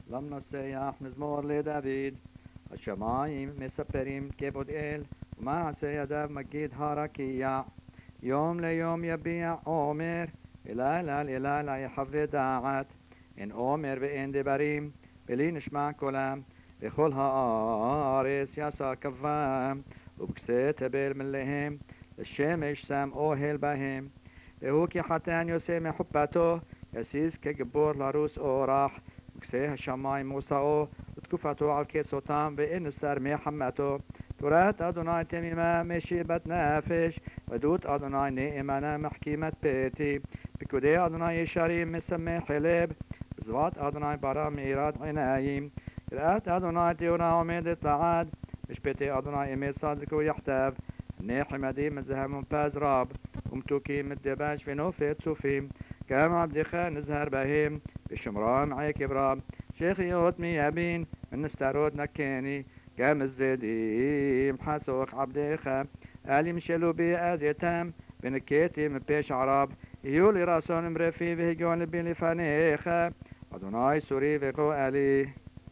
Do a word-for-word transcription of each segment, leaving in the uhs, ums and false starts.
למנצח מזמור לדוד. השמיים מספרים כבוד אל, ומעשה ידיו מגיד הרקיע. יום ליום יביע עומר, ולילה ללילה יחווה דעת. אין עומר ואין דברים, בלי נשמע קולם, וכל הארץ יעשה קוום, ובכסה תבל מלאהם, לשמש שם אוהל בהם. והוא כחתן יוצא מחופתו, יסיס כגבור לרוס אורח, וכסה השמיים מושאו, ותקופתו על כסותם, ואין נסתר מחמתו. תורת אדוני תמימה משיבת נפש, עדות אדוני נאמנה מחכימת פתי. פקודי אדוני ישרים משמח לב, בזבת אדוני ברא מאירת עיניים. יראת אדוני טהורה עומדת לעד, משפטי אדוני אמת צדקו יחתיו. נחמדים מזהם פז רב, ומתוקים מדבש ונופת צופים. גם עבדך נזהר בהם, בשמרם עקב רב. שחיות מיבין, ונסתרות נקני. גם الزديم حسوق عبدك ألي مشلو بي أزيتام بنكيتي من بيش عرب يولي راسون مرفي به جون بين لفانيخ أدوناي سوري فيكو ألي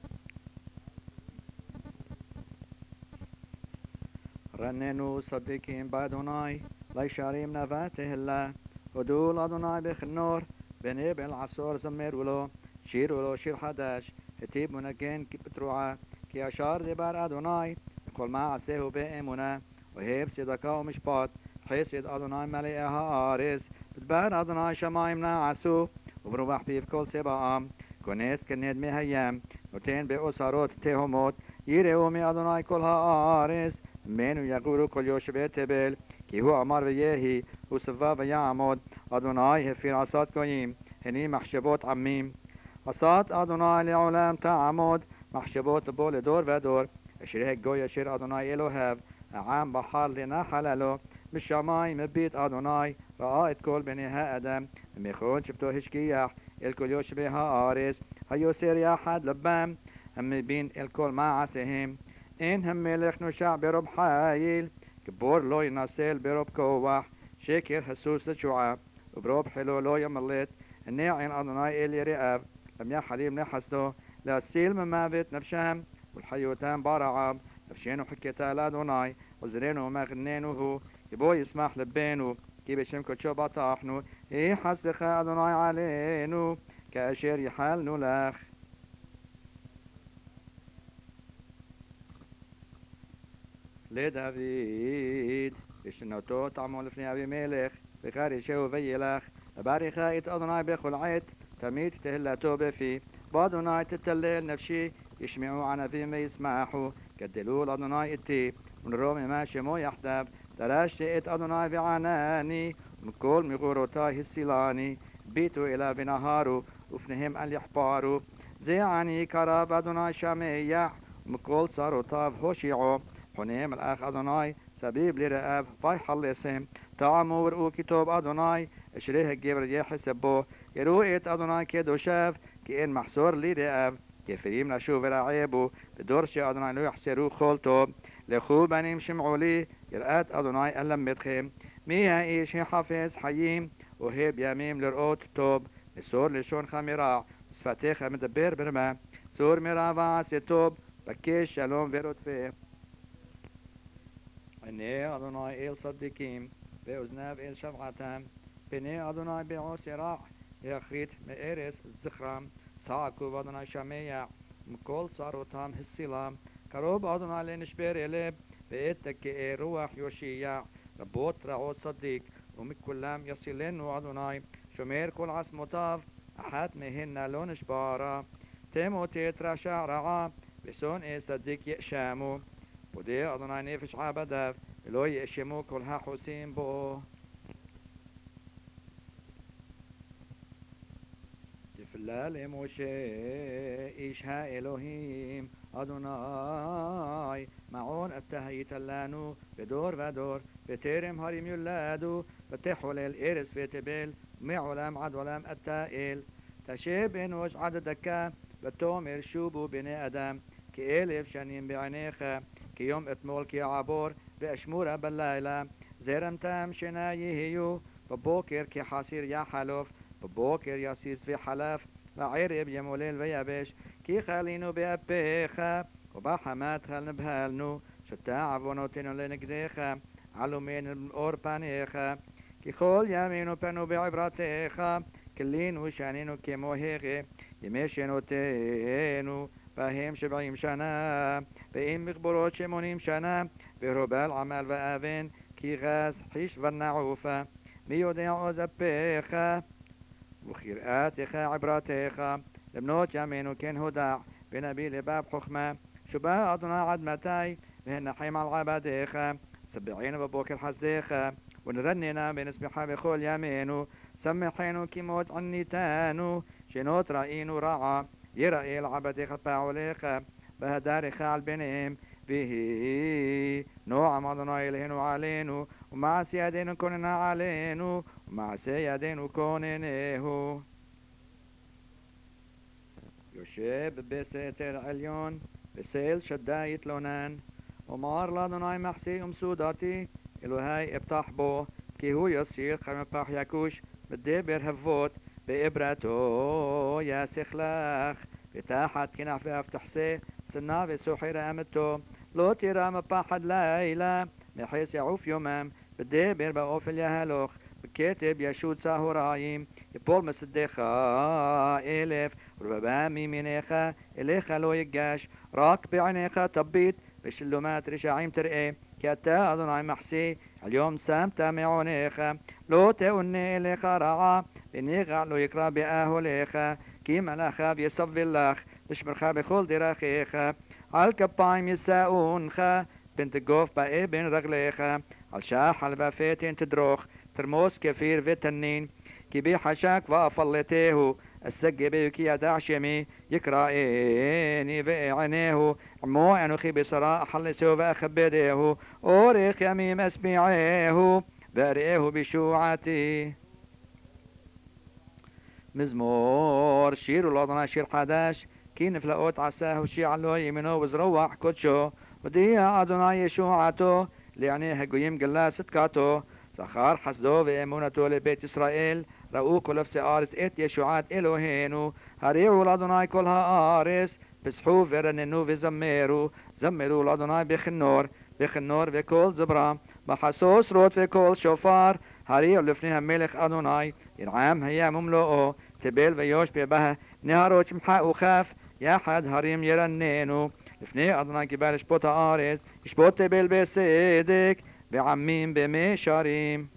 رننو صديقين بأدوناي لا شاريم نفاته الله ودول أدوناي بخنور بني بالعصور زمير ولو شير ولو شير حداش هتيب منجين كبتروعه כי אשר דיבר אדוני, וכל מעשהו באמונה, אוהב צדקה ומשפט, חסד אדוני מלאי הארץ, בדבר אדוני שמיים נעשו, וברוח פיו כל צבאם, כונס כנד מהים, נותן באוצרות תהומות, יראו מאדוני כל הארץ, ממנו יגורו כל יושבי תבל, כי הוא אמר ויהי, הוא סבא ויעמוד, אדוני הפיר עשת גויים, הני מחשבות עמים. עשת אדוני לעולם תעמוד, מחשבות בו לדור ודור, אשר הגוי אשר אדוני אלוהיו, העם בחר לנחל לו, בשמיים מביט אדוני, ראה את כל בני האדם, ומכל שבטו השגיח, אל כל יושבי הארץ, היוסר יחד לבם, המבין אל כל מעשיהם. אין המלך נושע ברוב חיל, גיבור לא ינסל ברוב כוח, שקר הסוס לתשועה, וברוב חילו לא ימלט, הנען אדוני אל יראיו, لم يحلم لحسده להציל ממוות נפשם ולחיותם ברעם נפשנו חכתה לאדוני עוזרנו ומגננו הוא כי בו ישמח לבנו כי בשם קודשו בטחנו יחס לך אדוני עלינו כאשר יחלנו לך. לדוד בשנתו טעמו לפני אבימלך וחרישהו וילך לברך את אדוני בכל עת תמיד תהילתו בפי באדוני תתלל נפשי ישמעו ענבים וישמחו גדלו לאדוני איתי ונרום ממה שמו יחדיו דרשתי את אדוני וענני ומכל מגורותי הסילני ביטו אליו ונהרו ופניהם אל יחפרו זה אני קרב אדוני שמח ומכל צרותיו הושיעו פונה מלאך אדוני סביב לרעיו ויחלסם טעמו וראו כי טוב אדוני אשרי הגבר יחסב בו יראו את אדוני קדושיו כי אין מחסור ליראיו כפרים לשוב ורעבו בדור שאדוני לא יחסרו כל טוב לכו בנים שמעו לי יראת אדוני אלמדכם מי האיש החפץ חיים אוהב ימים לראות טוב מסור לשונך מרע ושפתיך מדבר ברמה סור מרע ועשה טוב בקש שלום ורודפה. עיני אדוני אל צדיקים ואוזניו אל שבעתם פני אדוני בעושה רע יחריט מארץ זכרם צעקו באדוני שמע ומכל צרותם הסילם קרוב אדוני לנשבר לב ואת תקעי רוח יושיע רבות רעות צדיק ומכולם יסילנו אדוני שומר כל עצמותיו אחת מהן לא נשברה תמות את רשע רעה ושונאי צדיק יאשמו פודה אדוני נפש עבדיו ולא יאשמו כל החוסים בו. תפלה למשה איש האלוהים אדוני מעון אתה היית לנו בדור ודור בטרם הרים יולדו ותחולל ארץ ותבל מעולם עד עולם אתה אל תשב אנוש עד דקה ותאמר שובו בני אדם כאלף שנים בעיניך כיום אתמול כעבור ואשמורה בלילה זרמתם שנה יהיו בבוקר כחסיר יחלוף בבוקר יסיס וחלף בערב ימולל ויבש כי חלינו באפיך, ובחמתך נבהלנו, שתה עוונותינו לנגדך, עלומינו אור פניך, כי כל ימינו פנו בעברתך, כלינו שנינו כמו הרי, ימי שנותינו, בהם שבעים שנה, ואם מכבורות שמונים שנה, ורובל עמל ואבן, כי גז חיש ונעופה, מי יודע עוז אפיך, וכראתך עברתך, לבנות ימינו כן הודע, ונביא לבב חוכמה, שובע אדוני עד מתי, והנחם על עבדיך, סבעינו בבוקר חסדיך, ונרננה ונשמחה בכל ימינו, שמחנו כמות עניתנו, שנות ראינו רעה, יראה לעבדיך פעוליך, בהדרך על ביניהם, ויהי נועם אדוני אלוהינו עלינו, ומעשה ידינו כוננה עלינו, ומעשה ידינו כוננהו. יושב בסתר עליון, בסל שדי יתלונן, אמר לאדוני מחסי ומסודתי, אלוהי אפתח בו, כי הוא יסיר כמפח יכוש, בדבר הבות, בעברתו יסך לך, ותחת כנפיו תחסה, סנה וסוחר אמתו, לא תירא מפחד לילה, מחס יעוף יומם, בדבר באופל יהלוך, בכתב ישות צהריים, יפול משדך אלף, ורבבה מימינך, אליך לא יגש, רק בעיניך תביט, בשלומת רשעים תראה, כי אתה אדוני מחסי, על יום שמת מעונך, לא תאונה אליך רעה, וניגע לא יקרא באהליך, כי מלאכיו יסבל לך, לשמרך בכל דרכיך, על כפיים ישאונך, פן תגוף באבן רגליך, על שחל ופתן תדרוך, תרמוס כפיר ותנין, כי בי חשק ואפלתהו, السجبي كي يدع شمي يكرأني وإعناه عمو أنخي بصراء حلسه وأخبره أوريخ يمي مسمعيه بارئه بشوعتي. مزمور شير الأضناء شير حداش كي نفلقوت عساه وشيع له يمنه وزروح كدشو وديها أدناء يشوعته لعنيه قيم قلاس تكاتو سخار حسدو وإمونته لبيت إسرائيل رأو كل في آرس إت يشوعات إلهينو هريعوا لأدناي كل هآرس بسحو فرننو وزميرو زمروا لأدناي بخنور بخنور وكل زبرام بحسوس روت وكل شوفار هريعوا لفنها ملك أدناي ينعام هيا مملؤو تبيل ويوش بيبها نهاروش محا وخاف يا حد هريم يرنينو لفني أدناي كبال شبوت آرس شبوت تبيل بسيدك بعمين بمشاريم.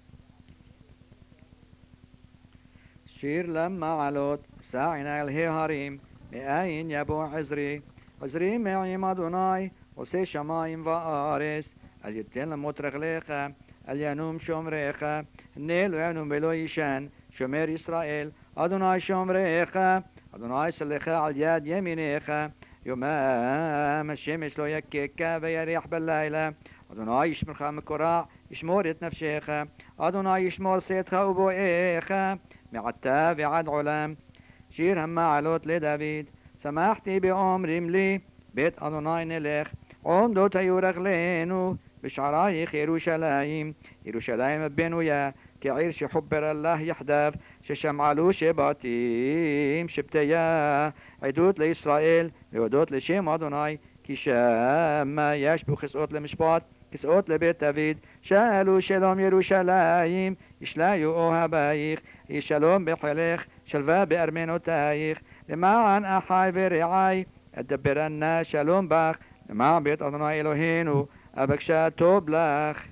شير لما علوت ساعنا الهريم مئين يبو عزري عزري معي مدوناي وسي شمايم وآرس اليتين لمطرق ليخا اليانوم شمريخا النيل ويانوم بلو يشان شمير إسرائيل أدوناي شمريخا أدوناي سليخا على اليد يمينيخا يومام الشمس لو يكيكا ويريح بالليلة أدوناي يشمرخا مكراع يشمور نفشيخا أدوناي يشمور سيتخا وبوئيخا معتا بعد علام شير هم علوت لداود سمحتي بأمر ملي بيت أدوناي نلخ عندو تيورغ لينو بشعرايخ يروشلايم يروشلايم بينويا كعير شحبر الله يحدف ششمعلو شباتيم شبتيا عدود لإسرائيل عدود لشيم أدوناي كشام يشبو خسقوت لمشبات كسقوت لبيت داود شالو شلوم يروشلايم يشلايو أوها بايخ يشلوم بحليخ شلوا بأرمينو تايخ لمعن أحاي برعاي أدبرنا شلوم باخ لمع بيت أدوناي إلهينو أبكشا توبلخ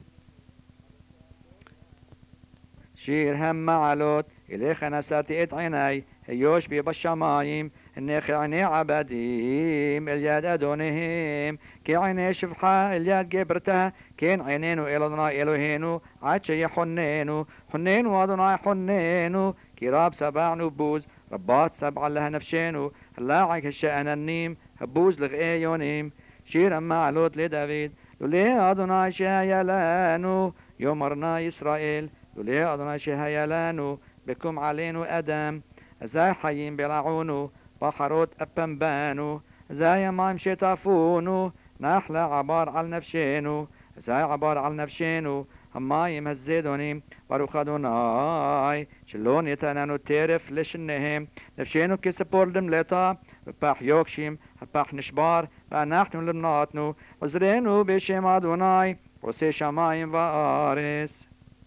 شير هم معلوت إليخ نساتي إت عيني هيوش بي بالشمايم النخ عيني عبديم اليد أدونهم كي عيني شفحة اليد جبرتها كين عينينو إلهنا إلهينو عاتشي حنينو حنينو أدوناي حنينو كراب سبع نبوز ربات سبع لها نفشينو هلاعك الشأن النيم هبوز لغيونيم شير معلوت لداود لولي أدوناي شهيلانو يومرنا إسرائيل لولي أدوناي شهيلانو بكم علينو أدم زي حيين بلعونو بحروت أبنبانو زي ما مشي طافونو نحلة عبار على نفشينو زي عبار على نفشينو המים הזדונים, ברוך אדוני, שלא ניתננו טרף לשניהם, נפשנו כספור למלטה, ופח יוקשים, הפח נשבר, ואנחנו למנעתנו, עזרנו בשם אדוני, עושה שמיים וארץ.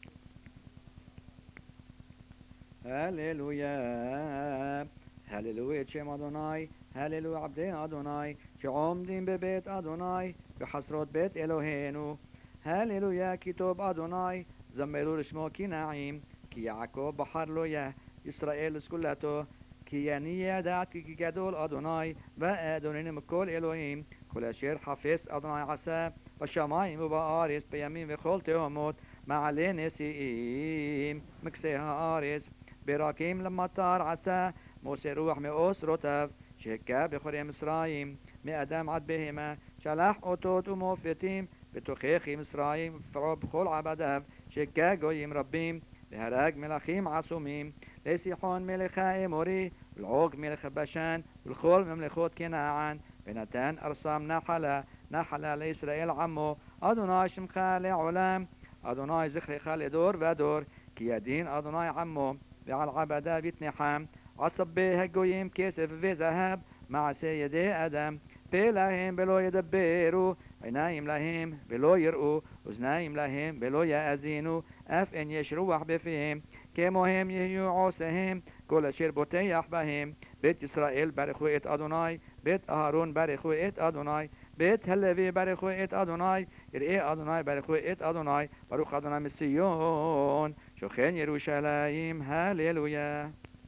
هللويا هللويا شم أدوناي هللويا عبدي أدوناي שעומדים בבית אדוני בחסרות בית אלוהינו. הללויה כי טוב אדוני זמרו לשמו כי נעים כי יעקב בחר לו יה ישראל לסגולתו כי אני ידעת כי גדול אדוני ואדוננו מכל אלוהים כל אשר חפש אדוני עשה בשמיים ובארץ בימים וכל תהומות מעלה נשיאים מקצה הארץ ברקים למטר עשה מוסר רוח מאוסרותיו שהכה בחורי מצרים מאדם עד בהמה שלח אותות ומופתים בתוככי מצרים ופרעו בכל עבדיו שהכה גויים רבים והרג מלכים עצומים לסיחון מלך האמורי ולעוג מלך בשן ולכל ממלכות כנען ונתן ארצם נחלה נחלה לישראל עמו אדוני שמך לעולם אדוני זכרך לדור ודור כי ידין אדוני עמו ועל עבדיו יתנחם עשבי הגויים כסף וזהב מעשה ידי אדם פה להם ולא ידברו עיניים להם ולא יראו אוזניים להם ולא יאזינו אף אין יש רוח בפיהם כמוהם יהיו עושיהם כל אשר בוטח בהם בית ישראל ברכו את אדוני בית אהרון ברכו את אדוני בית הלוי ברכו את אדוני יראי אדוני ברכו את אדוני ברוך אדוני מציון שוכן ירושלים הללויה.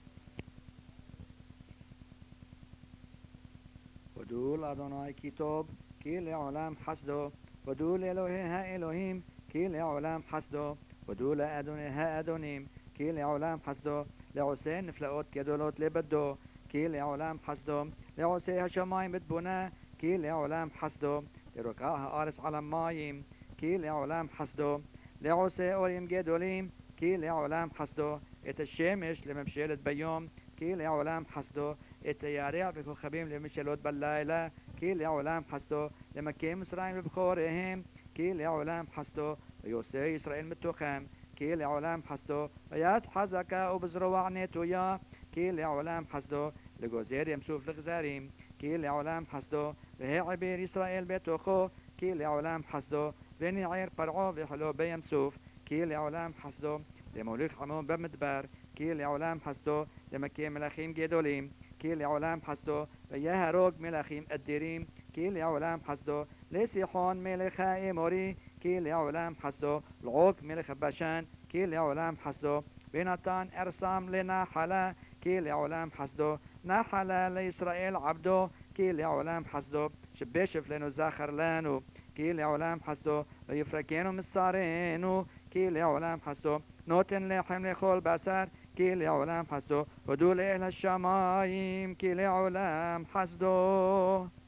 הודו לאדוני כי טוב כי לעולם חסדו הודו לאלוהי האלוהים כי לעולם חסדו הודו לאדוני האדונים כי לעולם חסדו לעושה נפלאות גדולות לבדו כי לעולם חסדו לעושה השמיים בתבונה כי לעולם חסדו לרוקע הארץ על המים כי לעולם חסדו לעושה אורים גדולים כי לעולם חסדו את השמש לממשלת ביום כי לעולם חסדו את הירח וכוכבים למשלות בלילה כי לעולם חסדו למכה מצרים לבחוריהם כי לעולם חסדו ויעשה ישראל מתוכם כי לעולם חסדו ויד חזקה ובזרוע נטויה כי לעולם חסדו לגוזר ים סוף לגזרים כי לעולם חסדו והעביר ישראל בתוכו כי לעולם חסדו ונער פרעה וחלו בים סוף כי לעולם חסדו למוליך עמו במדבר כי לעולם חסדו למכה מלכים גדולים כי לעולם חסדו ויהרוג מלכים אדירים כי לעולם חסדו לסיחון מלך האמורי כי לעולם חסדו לעוג מלך בשן כי לעולם חסדו ונתן ארצם לנחלה כי לעולם חסדו נחלה לישראל עבדו כי לעולם חסדו שבשף לנו זכר לנו כי לעולם חסדו ויפרקנו מצרנו כי לעולם חסדו נותן לחם לכל בשר כי לעולם חסדו הודו לאל השמיים כי לעולם חסדו.